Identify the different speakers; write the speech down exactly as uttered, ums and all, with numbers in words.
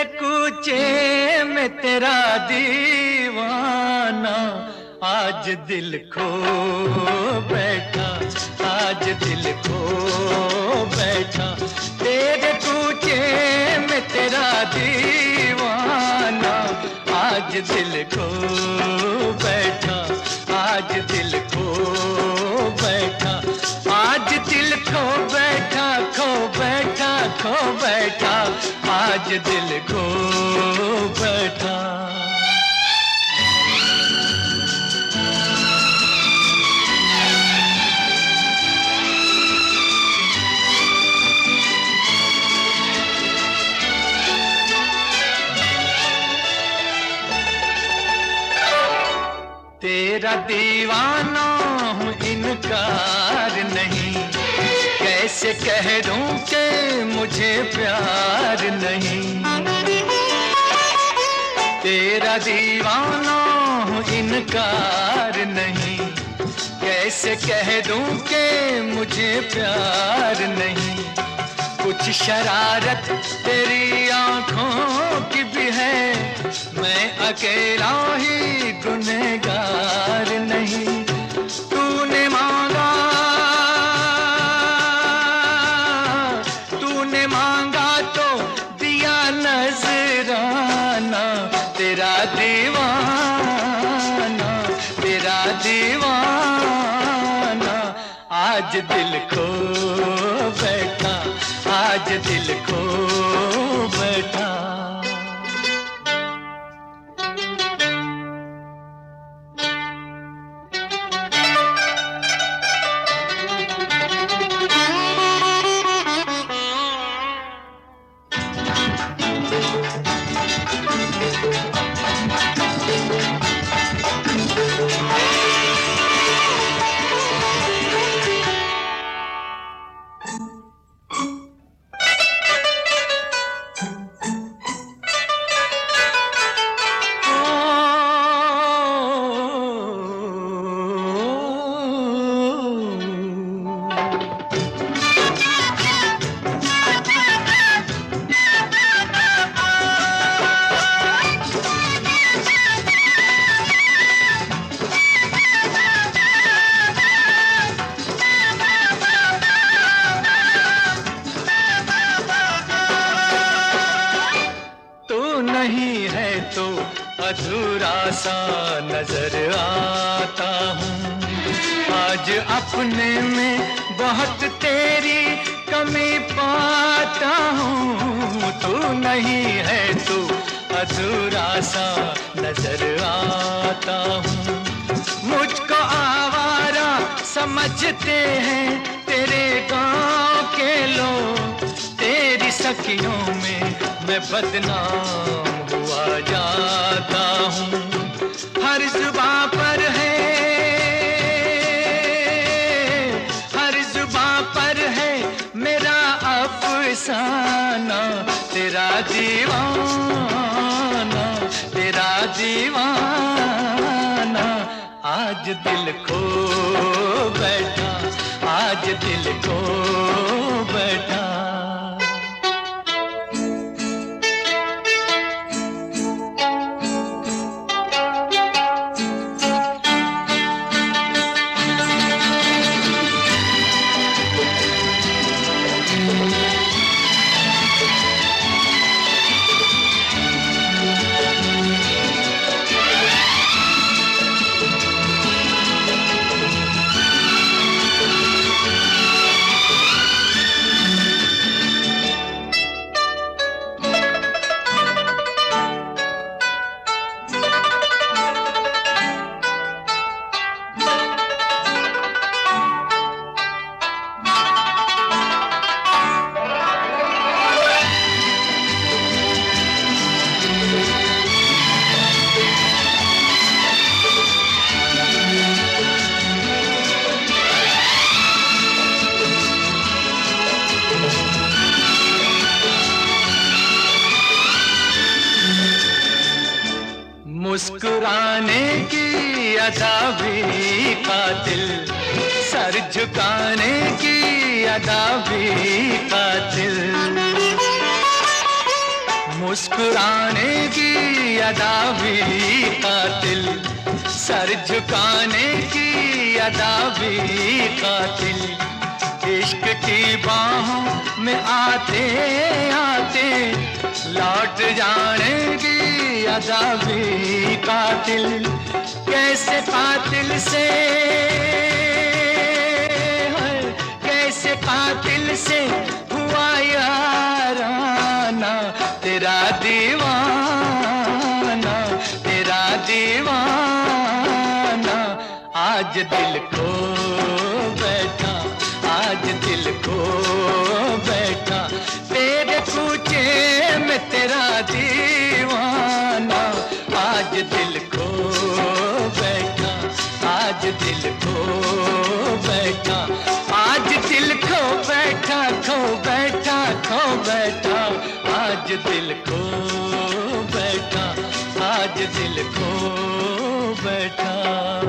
Speaker 1: तेरे कूचे में तेरा दीवाना आज दिल खो बैठा, आज दिल खो बैठा। तेरे कूचे में तेरा दीवाना आज दिल खो बैठा, आज दिल खो बैठा, आज दिल खो बैठा, खो बैठा, खो बैठा, आज दिल खो बैठा। तेरा दीवाना हूँ इनकार नहीं, कैसे कह दूं कि मुझे प्यार नहीं। तेरा दीवाना हूँ इनकार नहीं, कैसे कह दूं कि मुझे प्यार नहीं। कुछ शरारत तेरी आंखों की भी है, मैं अकेला ही गुनहगार नहीं। तूने मांगा, तूने मांगा तो दिया नजराना, तेरा दीवाना, तेरा दीवाना आज दिल खो बैठा, आज दिल खो बैठा। नहीं है तो अधूरा सा नजर आता हूँ, आज अपने में बहुत तेरी कमी पाता हूँ। तू नहीं है तो अधूरा सा नजर आता हूँ। मुझको आवारा समझते हैं तेरे गाँव के लोग, तेरी सखियों में मैं बदनाम हुआ जाता हूँ। हर जुबां पर है, हर जुबां पर है मेरा अफसाना, तेरा दीवाना, तेरा दीवाना आज दिल खो बैठा, आज दिल खो बैठा। मुस्कुराने की अदा भी कातिल, सर झुकाने की अदा भी कातिल। मुस्कुराने की अदा भी कातिल, सर झुकाने की अदा भी कातिल। इश्क की बाहों में आते आते लौट जाने की अदा भी कातिल। कैसे कातिल से, कैसे कातिल से हुआ याराना, तेरा दीवाना, तेरा दीवाना। आज दिल को बैठा, आज दिल को बैठा, तेरे पूछे में तेरा दीवाना। आज दिल को बैठा, आज दिल को बैठा, आज दिल खो बैठा, खो बैठा, खो बैठा। आज दिल को बैठा, आज दिल को बैठा।